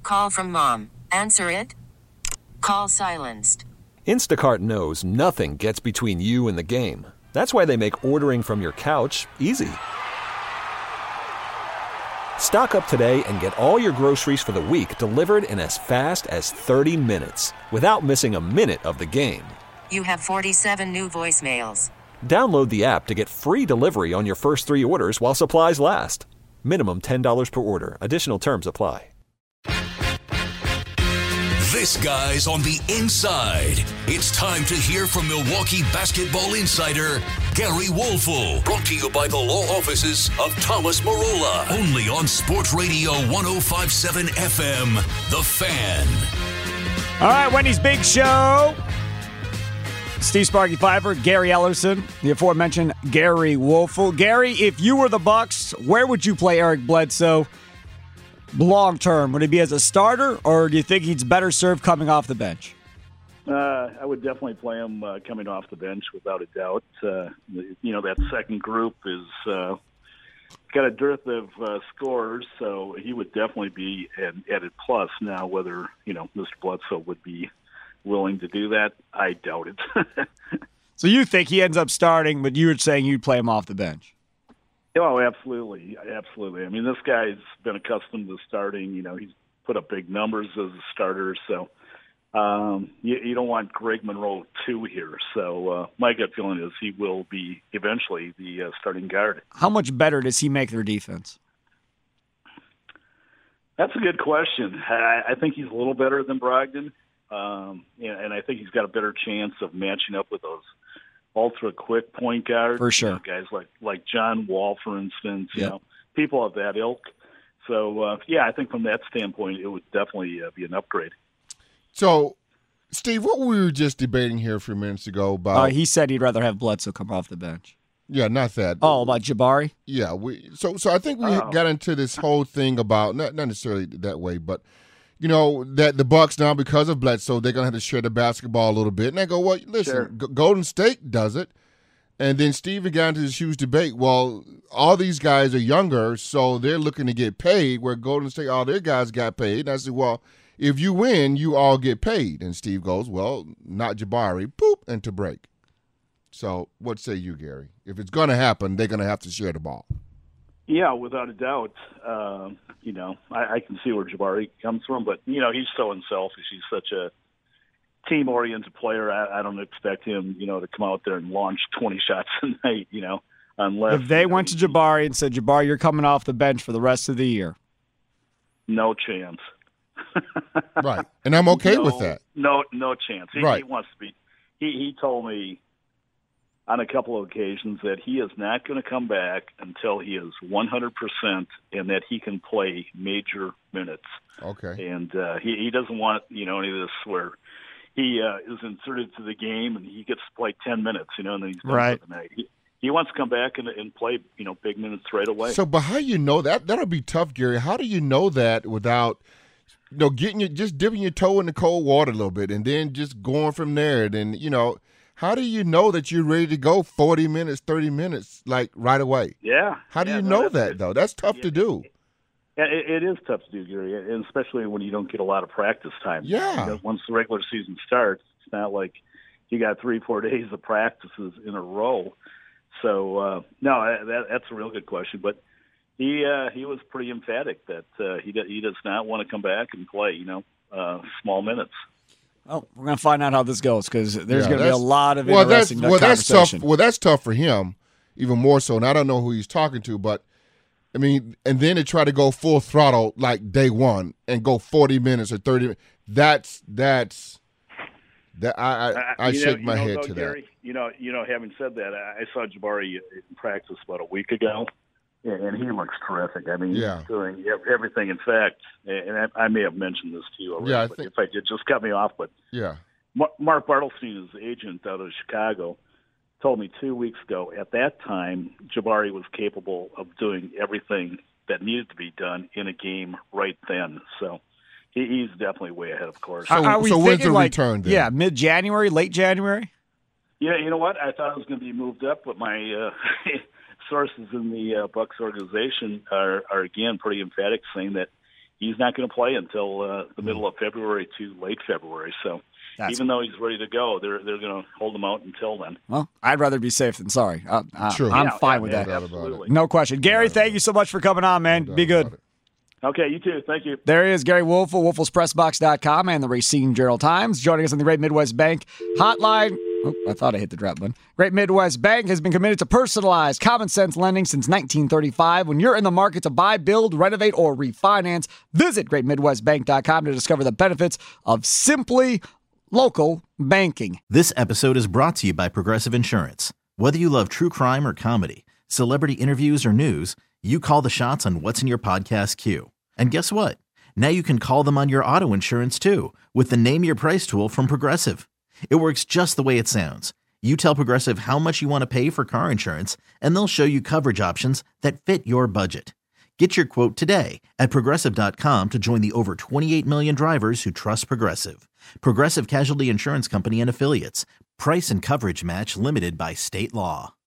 Call from mom. Answer it. Call silenced. Instacart knows nothing gets between you and the game. That's why they make ordering from your couch easy. Stock up today and get all your groceries for the week delivered in as fast as 30 minutes without missing a minute of the game. You have 47 new voicemails. Download the app to get free delivery on your first 3 orders while supplies last. Minimum $10 per order. Additional terms apply. This guy's on the inside. It's time to hear from Milwaukee basketball insider Gary Woelfel. Brought to you by the law offices of Thomas Marola. Only on Sports Radio 105.7 FM, The Fan. All right, Wendy's Big Show. Steve Sparky Pfeiffer, Gary Ellerson, the aforementioned Gary Woelfel. Gary, if you were the Bucks, where would you play Eric Bledsoe long term? Would it be as a starter, or do you think he's better served coming off the bench? I would definitely play him coming off the bench without a doubt. That second group is got a dearth of scorers, so he would definitely be an added plus. Now, whether Mr. Bledsoe would be willing to do that, I doubt it. So you think he ends up starting, but you were saying you'd play him off the bench? Oh, absolutely. Absolutely. I mean, this guy's been accustomed to starting. He's put up big numbers as a starter, so you don't want Greg Monroe 2 here. So my gut feeling is he will be eventually the starting guard. How much better does he make their defense? That's a good question. I think he's a little better than Brogdon. And I think he's got a better chance of matching up with those ultra quick point guards. For sure. Guys like John Wall, for instance, Yep. People of that ilk. So, I think from that standpoint, it would definitely be an upgrade. So, Steve, what we were just debating here a few minutes ago about... he said he'd rather have Bledsoe come off the bench. Yeah, not that. Oh, about Jabari? Yeah. So I think we got into this whole thing about, not necessarily that way, but... that the Bucks now, because of Bledsoe, they're going to have to share the basketball a little bit. And I go, well, listen, sure. Golden State does it. And then Steven got into this huge debate. Well, all these guys are younger, so they're looking to get paid, where Golden State, all their guys got paid. And I said, well, if you win, you all get paid. And Steve goes, well, not Jabari. Boop, and to break. So what say you, Gary? If it's going to happen, they're going to have to share the ball. Yeah, without a doubt. I can see where Jabari comes from, but, he's so unselfish. He's such a team-oriented player. I don't expect him, to come out there and launch 20 shots a night, unless... If they went to Jabari and said, Jabari, you're coming off the bench for the rest of the year. No chance. Right. And I'm okay with that. No chance. Right. He wants to be... He told me on a couple of occasions that he is not going to come back until he is 100% and that he can play major minutes. Okay. And he doesn't want, any of this where he is inserted to the game and he gets to play 10 minutes, and then he's done right. for the night. He wants to come back and play, big minutes right away. So, but how do you know that? That'll be tough, Gary. How do you know that without, just dipping your toe in the cold water a little bit and then just going from there? Then, how do you know that you're ready to go 40 minutes, 30 minutes, like right away? Yeah. How do you know that, though? That's tough to do. It is tough to do, Gary, and especially when you don't get a lot of practice time. Yeah. Because once the regular season starts, it's not like you got 3-4 days of practices in a row. So, that's a real good question. But he was pretty emphatic that he does not want to come back and play, small minutes. Oh, we're going to find out how this goes because there's going to be a lot of interesting conversation. That's tough for him, even more so. And I don't know who he's talking to, but, I mean, and then to try to go full throttle like day one and go 40 minutes or 30 minutes, I shake my head to Gary, that. Having said that, I saw Jabari in practice about a week ago, and he looks terrific. I mean, he's doing everything. In fact, and I may have mentioned this to you already, if I did, just cut me off. But Mark Bartelstein, his agent out of Chicago, told me 2 weeks ago, at that time, Jabari was capable of doing everything that needed to be done in a game right then. So he's definitely way ahead, of course. So when's the return then? Yeah, mid-January, late January? Yeah, you know what? I thought it was going to be moved up, but my sources in the Bucks organization are again pretty emphatic, saying that he's not going to play until the middle of February to late February. So even though he's ready to go, they're going to hold him out until then. Well, I'd rather be safe than sorry. True. I'm fine with that. Absolutely. No question. Gary, thank you so much for coming on, man. Be good. Okay, you too. Thank you. There he is, Gary Woelfel, WoelfelsPressBox.com and the Racine Journal-Times, joining us on the Great Midwest Bank hotline. Oh, I thought I hit the drop button. Great Midwest Bank has been committed to personalized, common-sense lending since 1935. When you're in the market to buy, build, renovate, or refinance, visit GreatMidwestBank.com to discover the benefits of simply local banking. This episode is brought to you by Progressive Insurance. Whether you love true crime or comedy, celebrity interviews or news, you call the shots on what's in your podcast queue. And guess what? Now you can call them on your auto insurance too with the Name Your Price tool from Progressive. It works just the way it sounds. You tell Progressive how much you want to pay for car insurance, and they'll show you coverage options that fit your budget. Get your quote today at Progressive.com to join the over 28 million drivers who trust Progressive. Progressive Casualty Insurance Company and Affiliates. Price and coverage match limited by state law.